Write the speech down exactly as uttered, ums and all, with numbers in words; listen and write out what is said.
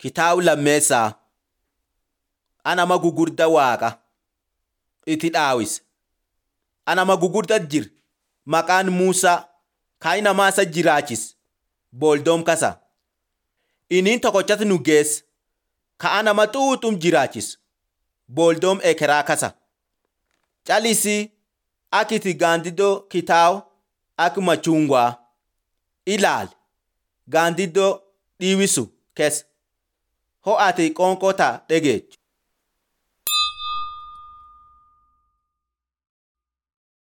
Kitaaba lammeessaa anama gugurda waaqa itti dhaawise. Anama gugurda jir maqaan Muusaa kan namaa isa jiraachis booldoom kasa. Inin tokkochatti nu geesse ka anama xuuxum jiraachis booldoom ekeraa kasa. Calisi akiti gaandiddoo kitaaba ak machungwaa ilaal gaandiddoo dhiiwisu keessa ho'ati qonkota dhageech.